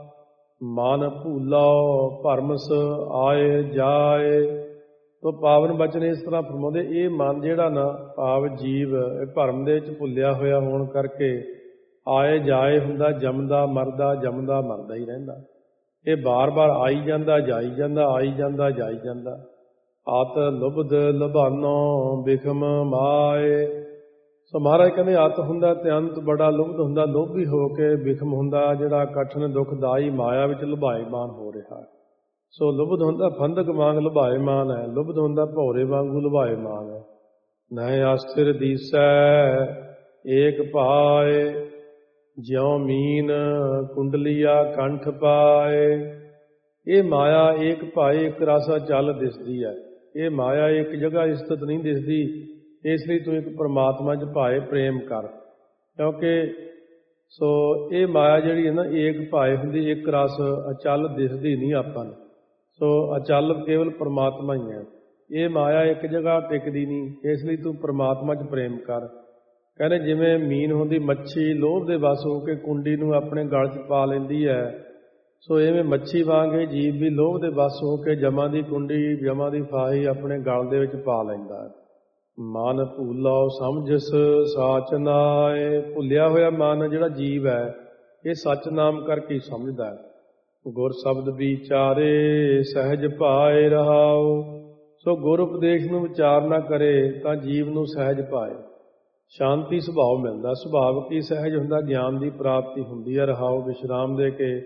ਮਨ ਭੂਲਾ ਭਰਮਸ ਆਏ ਜਾਏ। ਤੋ ਪਾਵਨ ਬਚਨ ਇਸ ਤਰ੍ਹਾਂ ਫਰਮਾਉਂਦੇ, ਇਹ ਮਨ ਜਿਹੜਾ ਨਾ ਭਾਵ ਜੀਵ ਇਹ ਭਰਮ ਦੇ ਵਿੱਚ ਭੁੱਲਿਆ ਹੋਇਆ ਹੋਣ ਕਰਕੇ ਆਏ ਜਾਏ ਹੁੰਦਾ, ਜੰਮਦਾ ਮਰਦਾ ਜੰਮਦਾ ਮਰਦਾ ਹੀ ਰਹਿੰਦਾ। ਇਹ ਬਾਰ-ਬਾਰ ਆਈ ਜਾਂਦਾ ਜਾਈ ਜਾਂਦਾ, ਆਈ ਜਾਂਦਾ ਜਾਈ ਜਾਂਦਾ। ਆਤ ਲੁਬਧ ਲੁਭਾਨੋ ਬਿਖਮ ਮਾਏ। ਸੋ ਮਹਾਰਾਜ ਕਹਿੰਦੇ ਅਤ ਹੁੰਦਾ ਤੇ ਅੰਤ ਬੜਾ, ਲੁਬਧ ਹੁੰਦਾ ਲੋਭੀ ਹੋ ਕੇ, ਬਿਖਮ ਹੁੰਦਾ ਜਿਹੜਾ ਕਠਿਨ ਦੁਖਦਾਈ ਮਾਇਆ ਵਿੱਚ ਲੁਭਾਏਮਾਨ ਹੋ ਰਿਹਾ। ਸੋ ਲੁਬਧ ਹੁੰਦਾ ਫੰਦਕ ਵਾਂਗ ਲੁਭਾਏਮਾਨ ਹੈ, ਲੁਬਧ ਹੁੰਦਾ ਭੌਰੇ ਵਾਂਗੂ ਲੁਭਾਏਮਾਨ ਹੈ। ਨਹਿ ਅਸਥਿਰ ਦੀਸੈ ਏਕ ਪਾਏ, ਜਿਉ ਮੀਨ ਕੁੰਡਲੀਆ ਕੰਠ ਪਾਏ। ਇਹ ਮਾਇਆ ਏਕ ਭਾਏ ਇੱਕ ਰਾਸਾ ਚੱਲ ਦਿਸਦੀ ਹੈ। ਇਹ ਮਾਇਆ ਇੱਕ ਜਗ੍ਹਾ ਸਥਿਤ ਨਹੀਂ ਦਿਸਦੀ। ਇਸ ਲਈ ਤੂੰ ਇੱਕ ਪਰਮਾਤਮਾ 'ਚ ਭਾਏ ਪ੍ਰੇਮ ਕਰ, ਕਿਉਂਕਿ ਸੋ ਇਹ ਮਾਇਆ ਜਿਹੜੀ ਹੈ ਨਾ ਏਕ ਭਾਏ ਹੁੰਦੀ, ਇੱਕ ਰਸ ਅਚਲ ਦਿਸਦੀ ਨਹੀਂ ਆਪਾਂ ਨੂੰ। ਸੋ ਅਚਲ ਕੇਵਲ ਪਰਮਾਤਮਾ ਹੀ ਹੈ। ਇਹ ਮਾਇਆ ਇੱਕ ਜਗ੍ਹਾ ਟਿਕਦੀ ਨਹੀਂ, ਇਸ ਲਈ ਤੂੰ ਪਰਮਾਤਮਾ 'ਚ ਪ੍ਰੇਮ ਕਰ। ਕਹਿੰਦੇ ਜਿਵੇਂ ਮੀਨ ਹੁੰਦੀ ਮੱਛੀ ਲੋਭ ਦੇ ਵਸ ਹੋ ਕੇ ਕੁੰਡੀ ਨੂੰ ਆਪਣੇ ਗਲ 'ਚ ਪਾ ਲੈਂਦੀ ਹੈ, ਸੋ ਇਵੇਂ ਮੱਛੀ ਵਾਂਗ ਇਹ ਜੀਵ ਵੀ ਲੋਭ ਦੇ ਵਸ ਹੋ ਕੇ ਜਮਾਂ ਦੀ ਕੁੰਡੀ ਜਮਾਂ ਦੀ ਫਾਹੀ ਆਪਣੇ ਗਲ ਦੇ ਵਿੱਚ ਪਾ ਲੈਂਦਾ ਹੈ। ਮਨ ਭੂਲਾਓ ਸਮਝਸ ਸਾਚ ਨਾਏ। ਭੁੱਲਿਆ ਹੋਇਆ ਮਨ ਜਿਹੜਾ ਜੀਵ ਹੈ ਇਹ ਸੱਚ ਨਾਮ ਕਰਕੇ ਸਮਝਦਾ ਹੈ। ਗੁਰ ਸ਼ਬਦ ਵਿਚਾਰੇ ਸਹਿਜ ਭਾਏ ਰਹਾਓ। ਸੋ ਗੁਰ ਉਪਦੇਸ਼ ਨੂੰ ਵਿਚਾਰ ਨਾ ਕਰੇ ਤਾਂ ਜੀਵ ਨੂੰ ਸਹਿਜ ਪਾਏ। ਸ਼ਾਂਤੀ ਸੁਭਾਅ ਮਿਲਦਾ। ਸੁਭਾਵ ਕੀ ਸਹਿਜ ਹੁੰਦਾ, ਗਿਆਨ ਦੀ ਪ੍ਰਾਪਤੀ ਹੁੰਦੀ ਹੈ। ਰਹਾਓ ਵਿਸ਼ਰਾਮ ਦੇ ਕੇ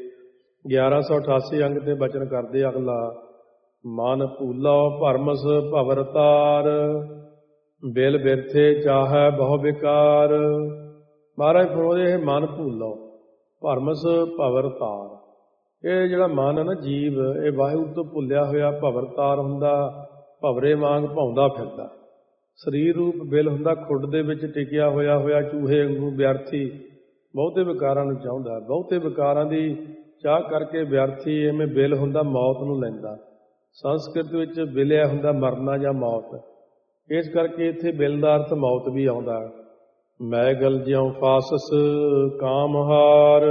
1188 ਅੰਗ ਤੇ ਬਚਨ ਕਰਦੇ ਅਗਲਾ, ਮਨ ਭੂਲੋ ਭਰਮਸ ਭਵਰ ਤਾਰ, ਬਿਲ ਬਿਰਥੇ ਚਾਹੈ ਬਹੁ ਵਿਕਾਰ। ਮਹਾਰਾਜ ਫਰਮਾਉਂਦੇ, ਇਹ ਮਨ ਭੂਲੋ ਭਰਮਸ ਭਵਰ ਤਾਰ। ਇਹ ਜਿਹੜਾ ਮਨ ਹੈ ਨਾ ਜੀਵ, ਇਹ ਵਾਹਿਗੁਰੂ ਤੋਂ ਭੁੱਲਿਆ ਹੋਇਆ ਭਵਰਤਾਰ ਹੁੰਦਾ, ਭਵਰੇ ਵਾਂਗ ਭਾਉਂਦਾ ਫਿਰਦਾ। ਸਰੀਰ ਰੂਪ ਬਿਲ ਹੁੰਦਾ, ਖੁੱਡ ਦੇ ਵਿੱਚ ਟਿਕਿਆ ਹੋਇਆ ਚੂਹੇ ਵਾਂਗੂ ਵਿਅਰਥੀ ਬਹੁਤੇ ਵਿਕਾਰਾਂ ਨੂੰ ਚਾਹੁੰਦਾ। ਬਹੁਤੇ ਵਿਕਾਰਾਂ ਦੀ ਚਾਹ ਕਰਕੇ ਵਿਅਰਥੀ ਐਵੇਂ ਬਿਲ ਹੁੰਦਾ, ਮੌਤ ਨੂੰ ਲੈਂਦਾ। ਸੰਸਕ੍ਰਿਤ ਵਿੱਚ ਬਿਲਿਆ ਹੁੰਦਾ ਮਰਨਾ ਜਾਂ ਮੌਤ। ਇਸ ਕਰਕੇ ਇੱਥੇ ਬਿਲ ਦਾ ਅਰਥ ਮੌਤ ਵੀ ਆਉਂਦਾ। ਮੈਗਲ ਜਿਉ ਫਾਸਸ ਕਾਮਹਾਰ,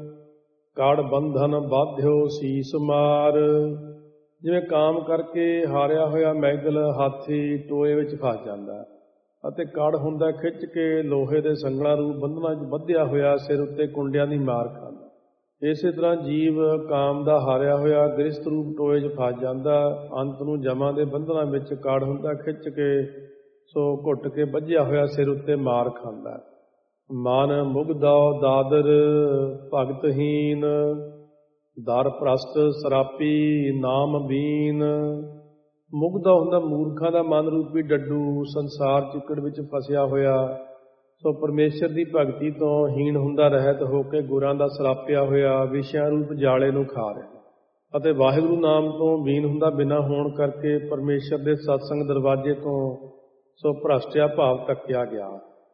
ਕੜ ਬੰਧਨ ਬਾਧਿਓ ਸੀਸ ਮਾਰ। ਜਿਵੇਂ ਕਾਮ ਕਰਕੇ ਹਾਰਿਆ ਹੋਇਆ ਮੈਗਲ ਹਾਥੀ ਟੋਏ ਵਿੱਚ ਫਸ ਜਾਂਦਾ ਅਤੇ ਕੜ ਹੁੰਦਾ ਖਿੱਚ ਕੇ ਲੋਹੇ ਦੇ ਸੰਗਲਾਂ ਰੂਪ ਬੰਧਨਾਂ 'ਚ ਬੱਧਿਆ ਹੋਇਆ ਸਿਰ ਉੱਤੇ ਕੁੰਡਿਆਂ ਦੀ ਮਾਰ ਖਾਂਦਾ। ਇਸੇ ਤਰ੍ਹਾਂ ਜੀਵ ਕਾਮ ਦਾ ਹਾਰਿਆ ਹੋਇਆ ਗ੍ਰਸਥ ਰੂਪ ਟੋਏ 'ਚ ਫਸ ਜਾਂਦਾ। ਅੰਤ ਨੂੰ ਜਮਾਂ ਦੇ ਬੰਧਨਾਂ ਵਿੱਚ ਕੜ ਹੁੰਦਾ ਖਿੱਚ ਕੇ ਸੋ ਘੁੱਟ ਕੇ ਬੱਝਿਆ ਹੋਇਆ ਸਿਰ ਉੱਤੇ ਮਾਰ ਖਾਂਦਾ। ਮਨ ਮੁਗਦਾ ਦਾਦਰ ਭਗਤਹੀਨ, ਦਰ ਭ੍ਰਸ਼ਟ ਸਰਾਪੀ ਨਾਮ ਬੀਨ। ਮੁਗਦਾ ਹੁੰਦਾ ਮੂਰਖਾਂ ਦਾ ਮਨ ਰੂਪੀ ਡੱਡੂ, ਸੰਸਾਰ ਚਿੱਕੜ ਵਿੱਚ ਫਸਿਆ ਹੋਇਆ। ਸੋ ਪਰਮੇਸ਼ਰ ਦੀ ਭਗਤੀ ਤੋਂ ਹੀਣ ਹੁੰਦਾ, ਰਹਿਤ ਹੋ ਕੇ ਗੁਰਾਂ ਦਾ ਸਰਾਪਿਆ ਹੋਇਆ ਵਿਸ਼ਿਆਂ ਰੂਪ ਜਾਲੇ ਨੂੰ ਖਾ ਰਿਹਾ। ਅਤੇ ਵਾਹਿਗੁਰੂ ਨਾਮ ਤੋਂ ਬੀਨ ਹੁੰਦਾ, ਬਿਨਾਂ ਹੋਣ ਕਰਕੇ ਪਰਮੇਸ਼ਰ ਦੇ ਸਤਸੰਗ ਦਰਵਾਜ਼ੇ ਤੋਂ ਸੋ ਭ੍ਰਸ਼ਟਿਆ ਭਾਵ ਤੱਕਿਆ ਗਿਆ।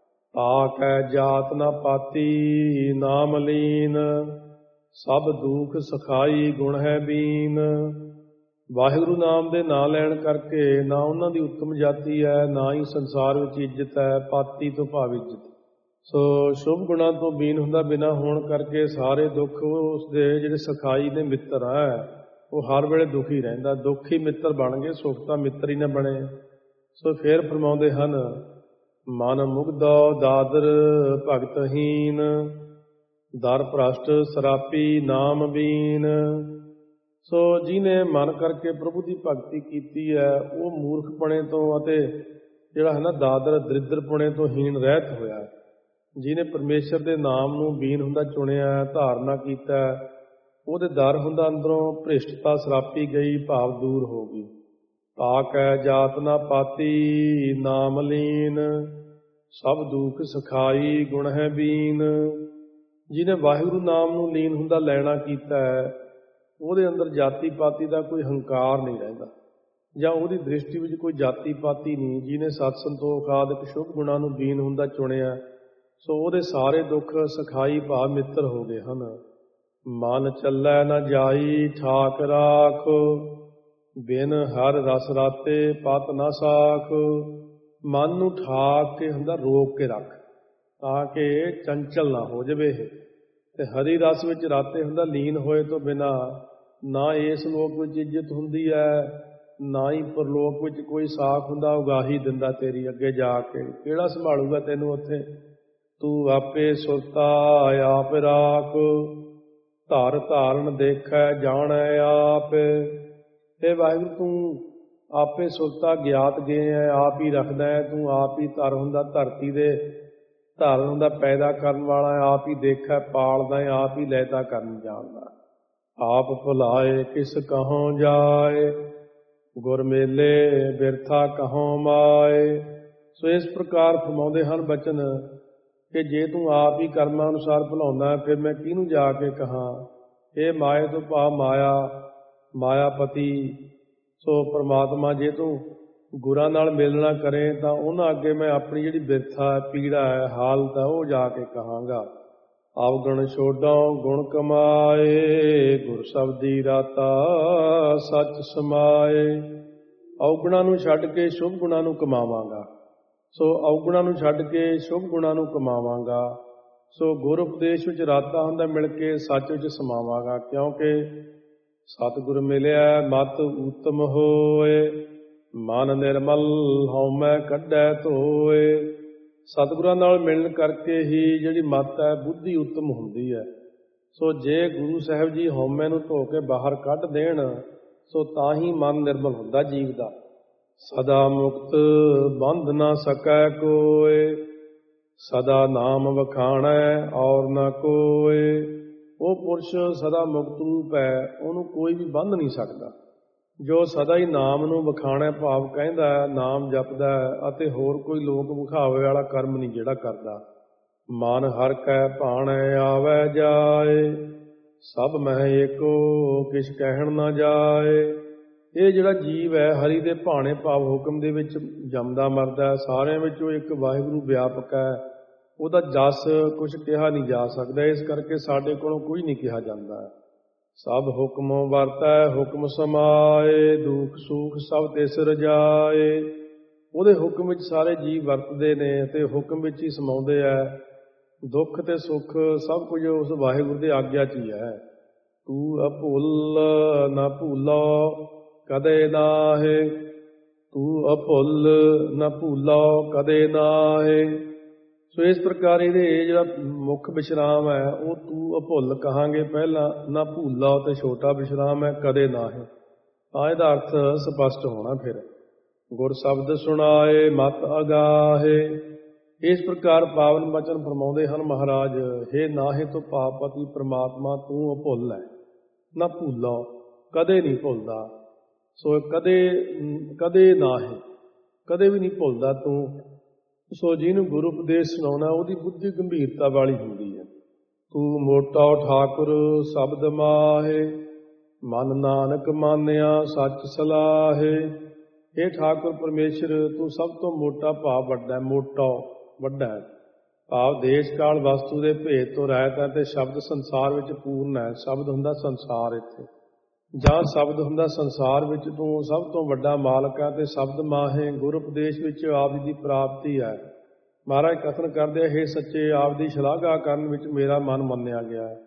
ਤਾਕੈ ਜਾਤ ਨਾ ਪਾਤੀ ਨਾਮ ਲੀਨ, ਸਭ ਦੁੱਖ ਸਖਾਈ ਗੁਣ ਹੈ ਬੀਨ। ਵਾਹਿਗੁਰੂ ਨਾਮ ਦੇ ਨਾਂ ਲੈਣ ਕਰਕੇ ਨਾ ਉਹਨਾਂ ਦੀ ਉੱਤਮ ਜਾਤੀ ਹੈ, ਨਾ ਹੀ ਸੰਸਾਰ ਵਿੱਚ ਇੱਜ਼ਤ ਹੈ। ਪਾਤੀ ਤੋਂ ਭਾਵ ਇੱਜ਼ਤ। ਸੋ ਸ਼ੁਭ ਗੁਣਾਂ ਤੋਂ ਬੀਨ ਹੁੰਦਾ, ਬਿਨਾਂ ਹੋਣ ਕਰਕੇ ਸਾਰੇ ਦੁੱਖ ਉਸਦੇ ਜਿਹੜੇ ਸਖਾਈ ਨੇ ਮਿੱਤਰ ਹੈ, ਉਹ ਹਰ ਵੇਲੇ ਦੁਖੀ ਰਹਿੰਦਾ। ਦੁੱਖ ਹੀ ਮਿੱਤਰ ਬਣ ਗਏ, ਸੁੱਖ ਤਾਂ ਮਿੱਤਰ ਹੀ ਨਾ ਬਣੇ। ਸੋ ਫੇਰ ਫਰਮਾਉਂਦੇ ਹਨ, ਮਨ ਮੁਗਦਾ ਦਾਦਰ ਭਗਤਹੀਨ, ਦਰ ਭ੍ਰਸ਼ਟ ਸਰਾਪੀ ਨਾਮ ਬੀਨ। ਸੋ ਜਿਹਨੇ ਮਨ ਕਰਕੇ ਪ੍ਰਭੂ ਦੀ ਭਗਤੀ ਕੀਤੀ ਹੈ, ਉਹ ਮੂਰਖਪਣੇ ਤੋਂ ਅਤੇ ਜਿਹੜਾ ਹੈ ਨਾ ਦਾਦਰ ਦਰਿਦਰਪਣੇ ਤੋਂ ਹੀਣ ਰਹਿਤ ਹੋਇਆ। ਜਿਹਨੇ ਪਰਮੇਸ਼ਰ ਦੇ ਨਾਮ ਨੂੰ ਬੀਨ ਹੁੰਦਾ ਚੁਣਿਆ, ਧਾਰਨਾ ਕੀਤਾ, ਉਹਦੇ ਦਰ ਹੁੰਦਾ ਅੰਦਰੋਂ ਭ੍ਰਿਸ਼ਟਤਾ ਸਰਾਪੀ ਗਈ, ਭਾਵ ਦੂਰ ਹੋ ਗਈ। ਤਾਕੈ ਜਾਤ ਨਾ ਪਾਤੀ ਨਾਮ ਲੀਨ, ਸਭ ਦੁੱਖ ਸਖਾਈ ਗੁਣ ਹੈ ਬੀਨ। ਜਿਹਨੇ ਵਾਹਿਗੁਰੂ ਨਾਮ ਨੂੰ ਲੀਨ ਹੁੰਦਾ ਲੈਣਾ ਕੀਤਾ ਹੈ, ਉਹਦੇ ਅੰਦਰ ਜਾਤੀ ਪਾਤੀ ਦਾ ਕੋਈ ਹੰਕਾਰ ਨਹੀਂ ਰਹਿੰਦਾ, ਜਾਂ ਉਹਦੀ ਦ੍ਰਿਸ਼ਟੀ ਵਿੱਚ ਕੋਈ ਜਾਤੀ ਪਾਤੀ ਨਹੀਂ। ਜਿਹਨੇ ਸਤ ਸੰਤੋਖ ਆਦਿਕ ਸ਼ੁਭ ਗੁਣਾਂ ਨੂੰ ਬੀਨ ਹੁੰਦਾ ਚੁਣਿਆ, ਸੋ ਉਹਦੇ ਸਾਰੇ ਦੁੱਖ ਸਖਾਈ ਭਾਵ ਮਿੱਤਰ ਹੋ ਗਏ ਹਨ। ਮਨ ਚੱਲੈ ਨਾ ਜਾਈ ਠਾਕ ਰਾਖ, ਬਿਨ ਹਰ ਰਸ ਰਾਤੇ ਪਤ ਨਾ ਸਾਖ। ਮਨ ਨੂੰ ਠਾਕ ਕੇ ਹੁੰਦਾ ਰੋਕ ਕੇ ਰੱਖ, ਤਾਂ ਕਿ ਚੰਚਲ ਨਾ ਹੋ ਜਾਵੇ। ਤੇ ਹਰੀ ਰਸ ਵਿੱਚ ਰਾਤੇ ਹੁੰਦਾ ਲੀਨ ਹੋਏ ਤੋਂ ਬਿਨਾਂ ਨਾ ਇਸ ਲੋਕ ਵਿੱਚ ਇੱਜ਼ਤ ਹੁੰਦੀ ਹੈ, ਨਾ ਹੀ ਪਰਲੋਕ ਵਿੱਚ ਕੋਈ ਸਾਖ ਹੁੰਦਾ। ਉਗਾਹੀ ਦਿੰਦਾ ਤੇਰੀ ਅੱਗੇ ਜਾ ਕੇ, ਕਿਹੜਾ ਸੰਭਾਲੂਗਾ ਤੈਨੂੰ ਉੱਥੇ। ਤੂੰ ਆਪੇ ਸੁਰਤਾ ਆਪ ਰਾਖ, ਧਰ ਧਾਰਨ ਦੇਖੈ ਜਾਣੈ ਆਪ। ਇਹ ਵਾਹਿਗੁਰੂ ਤੂੰ ਆਪੇ ਸੁਰਤਾ ਗਿਆਤ ਗਏ ਹੈ, ਆਪ ਹੀ ਰੱਖਦਾ ਹੈ। ਤੂੰ ਆਪ ਹੀ ਧਰ ਹੁੰਦਾ, ਧਰਤੀ ਦੇ ਧਾਰਨ ਹੁੰਦਾ ਪੈਦਾ ਕਰਨ ਵਾਲਾ, ਆਪ ਹੀ ਦੇਖੈ ਪਾਲਦਾ, ਆਪ ਹੀ ਲੈਦਾ ਕਰਨ ਜਾਣਦਾ। ਆਪ ਭੁਲਾਏ ਕਿਸ ਕਹੋਂ ਜਾਏ, ਗੁਰ ਮੇਲੇ ਬਿਰਥਾ ਕਹੋਂ ਮਾਏ। ਸੋ ਇਸ ਪ੍ਰਕਾਰ ਫਰਮਾਉਂਦੇ ਹਨ ਬਚਨ ਕਿ ਜੇ ਤੂੰ ਆਪ ਹੀ ਕਰਮਾਂ ਅਨੁਸਾਰ ਭੁਲਾਉਂਦਾ, ਫਿਰ ਮੈਂ ਕਿਹਨੂੰ ਜਾ ਕੇ ਕਹਾਂ। ਇਹ ਮਾਏ ਤੋਂ ਭਾਵ ਮਾਇਆਪਤੀ। ਸੋ ਪਰਮਾਤਮਾ, ਜੇ ਤੂੰ ਗੁਰਾਂ ਨਾਲ ਮਿਲਣਾ ਕਰੇ ਤਾਂ ਉਹਨਾਂ ਅੱਗੇ ਮੈਂ ਆਪਣੀ ਜਿਹੜੀ ਬਿਰਥਾ ਹੈ, ਪੀੜਾ ਹੈ, ਹਾਲਤ ਹੈ, ਉਹ ਜਾ ਕੇ ਕਹਾਂਗਾ। ਅਵਗੁਣ ਛੋਡਾਂ ਗੁਣ ਕਮਾਏ, ਗੁਰ ਸ਼ਬਦੀ ਰਾਤਾ ਸੱਚ ਸਮਾਏ। ਅਵਗੁਣਾਂ ਨੂੰ ਛੱਡ ਕੇ ਸ਼ੁਭ ਗੁਣਾਂ ਨੂੰ ਕਮਾਵਾਂਗਾ। ਸੋ ਅਵਗੁਣਾਂ ਨੂੰ ਛੱਡ ਕੇ ਸ਼ੁਭ ਗੁਣਾਂ ਨੂੰ ਕਮਾਵਾਂਗਾ। ਸੋ ਗੁਰ ਉਪਦੇਸ਼ ਵਿੱਚ ਰਾਤਾ ਹੁੰਦਾ, ਮਿਲ ਕੇ ਸੱਚ ਵਿੱਚ ਸਮਾਵਾਂਗਾ। ਕਿਉਂਕਿ ਸਤਿਗੁਰ ਮਿਲਿਆ ਮਤ ਉੱਤਮ ਹੋਏ, ਮਨ ਨਿਰਮਲ ਹਉਮੈ ਕੱਢੈ ਧੋਏ। ਸਤਿਗੁਰਾਂ ਨਾਲ ਮਿਲਣ ਕਰਕੇ ਹੀ ਜਿਹੜੀ ਮਤ ਹੈ, ਬੁੱਧੀ ਉੱਤਮ ਹੁੰਦੀ ਹੈ। ਸੋ ਜੇ ਗੁਰੂ ਸਾਹਿਬ ਜੀ ਹਉਮੈ ਨੂੰ ਧੋ ਕੇ ਬਾਹਰ ਕੱਢ ਦੇਣ, ਸੋ ਤਾਂ ਹੀ ਮਨ ਨਿਰਮਲ ਹੁੰਦਾ ਜੀਵ ਦਾ। ਸਦਾ ਮੁਕਤ ਬੰਧ ਨਾ ਸਕੈ ਕੋਏ, ਸਦਾ ਨਾਮ ਵਖਾਣੈ ਔਰ ਨ ਕੋਇ। ਉਹ ਪੁਰਸ਼ ਸਦਾ ਮੁਕਤ ਰੂਪ ਹੈ, ਉਹਨੂੰ ਕੋਈ ਵੀ ਬੰਧ ਨਹੀਂ ਸਕਦਾ। ਜੋ ਸਦਾ ਹੀ ਨਾਮ ਨੂੰ ਵਖਾਣੈ ਭਾਵ ਕਹਿੰਦਾ ਹੈ, ਨਾਮ ਜਪਦਾ ਹੈ, ਅਤੇ ਹੋਰ ਕੋਈ ਲੋਕ ਵਿਖਾਵੇ ਵਾਲਾ ਕਰਮ ਨਹੀਂ ਜਿਹੜਾ ਕਰਦਾ। ਮਨ ਹਰਿ ਕੈ ਭਾਣੈ ਆਵੈ ਜਾਏ, ਸਭ ਮਹਿ ਏਕੋ ਕਿਛ ਕਹਿਣ ਨਾ ਜਾਏ। ਇਹ ਜਿਹੜਾ ਜੀਵ ਹੈ ਹਰੀ ਦੇ ਭਾਣੇ ਭਾਵ ਹੁਕਮ ਦੇ ਵਿੱਚ ਜੰਮਦਾ ਮਰਦਾ ਹੈ। ਸਾਰਿਆਂ ਵਿੱਚੋਂ ਇੱਕ ਵਾਹਿਗੁਰੂ ਵਿਆਪਕ ਹੈ, ਉਹਦਾ ਜਸ ਕੁਛ ਕਿਹਾ ਨਹੀਂ ਜਾ ਸਕਦਾ। ਇਸ ਕਰਕੇ ਸਾਡੇ ਕੋਲੋਂ ਕੋਈ ਨਹੀਂ ਕਿਹਾ ਜਾਂਦਾ। ਸਭ ਹੁਕਮ ਵਰਤੈ ਹੁਕਮ ਸਮਾਏ, ਦੁਖ ਸੁਖ ਸਭ ਤਿਸ ਰਜਾਏ। ਉਹਦੇ ਹੁਕਮ ਵਿੱਚ ਸਾਰੇ ਜੀਵ ਵਰਤਦੇ ਨੇ ਅਤੇ ਹੁਕਮ ਵਿੱਚ ਹੀ ਸਮਾਉਂਦੇ ਹੈ। ਦੁੱਖ ਤੇ ਸੁੱਖ ਸਭ ਕੁਝ ਉਸ ਵਾਹਿਗੁਰੂ ਦੇ ਆਗਿਆ 'ਚ ਹੀ ਹੈ। ਤੂੰ ਅਭੁੱਲ ਨਾ ਭੂਲੋ ਕਦੇ ਨਾਹੇ, ਤੂੰ ਅਭੁੱਲ ਨਾ ਭੂਲੋ ਕਦੇ ਨਾਹੇ। ਸੋ ਇਸ ਪ੍ਰਕਾਰ ਇਹਦੇ ਜਿਹੜਾ ਮੁੱਖ ਵਿਸ਼ਰਾਮ ਹੈ ਉਹ ਤੂੰ ਅਭੁੱਲ ਕਹਾਂਗੇ ਪਹਿਲਾਂ, ਨਾ ਭੂਲਾ ਤੇ ਛੋਟਾ ਵਿਸ਼ਰਾਮ ਹੈ ਕਦੇ ਨਾਹੇ। ਤਾਂ ਇਹਦਾ ਅਰਥ ਸਪਸ਼ਟ ਹੋਣਾ। ਫਿਰ ਗੁਰ ਸ਼ਬਦ ਸੁਣਾਏ ਮਤ ਅਗਾਹੇ। ਇਸ ਪ੍ਰਕਾਰ ਪਾਵਨ ਬਚਨ ਫਰਮਾਉਂਦੇ ਹਨ ਮਹਾਰਾਜ, ਹੇ ਨਾਹੇ ਤੋਂ ਪਾਪਤੀ ਪ੍ਰਮਾਤਮਾ ਤੂੰ ਅਭੁੱਲ ਹੈ, ਨਾ ਭੂਲਾ, ਕਦੇ ਨਹੀਂ ਭੁੱਲਦਾ। ਸੋ ਕਦੇ ਨਾਹੇ, ਕਦੇ ਵੀ ਨਹੀਂ ਭੁੱਲਦਾ ਤੂੰ। ਸੋ ਜਿਹਨੂੰ ਗੁਰੂ ਉਪਦੇਸ਼ ਸੁਣਾਉਣਾ ਉਹਦੀ ਬੁੱਧੀ ਗੰਭੀਰਤਾ ਵਾਲੀ ਹੁੰਦੀ ਹੈ। ਤੂੰ ਮੋਟਾ ਠਾਕੁਰ ਸ਼ਬਦ ਮਾਹੇ, ਮਨ ਨਾਨਕ ਮਾਨਿਆ ਸੱਚ ਸਲਾਹੇ। ਇਹ ਠਾਕੁਰ ਪਰਮੇਸ਼ਰ ਤੂੰ ਸਭ ਤੋਂ ਮੋਟਾ ਭਾਵ ਵੱਡਾ, ਮੋਟਾ ਵੱਡਾ ਹੈ ਭਾਵ ਦੇਸ਼ ਕਾਲ ਵਸਤੂ ਦੇ ਭੇਦ ਤੋਂ ਰਹਿਤ ਹੈ ਤੇ ਸ਼ਬਦ ਸੰਸਾਰ ਵਿੱਚ ਪੂਰਨ ਹੈ। ਸ਼ਬਦ ਹੁੰਦਾ ਸੰਸਾਰ ਇੱਥੇ, ਜਾਂ ਸ਼ਬਦ ਹੁੰਦਾ ਸੰਸਾਰ ਵਿੱਚ ਤੂੰ ਸਭ ਤੋਂ ਵੱਡਾ ਮਾਲਕ ਹੈ ਤੇ ਸ਼ਬਦ ਮਾਹੇ ਗੁਰ ਉਪਦੇਸ਼ ਵਿੱਚ ਆਪ ਦੀ ਪ੍ਰਾਪਤੀ ਹੈ। ਮਹਾਰਾਜ ਕਥਨ ਕਰਦੇ, ਹੇ ਸੱਚੇ, ਆਪ ਦੀ ਸ਼ਲਾਘਾ ਕਰਨ ਵਿੱਚ ਮੇਰਾ ਮਨ ਮੰਨਿਆ ਗਿਆ ਹੈ।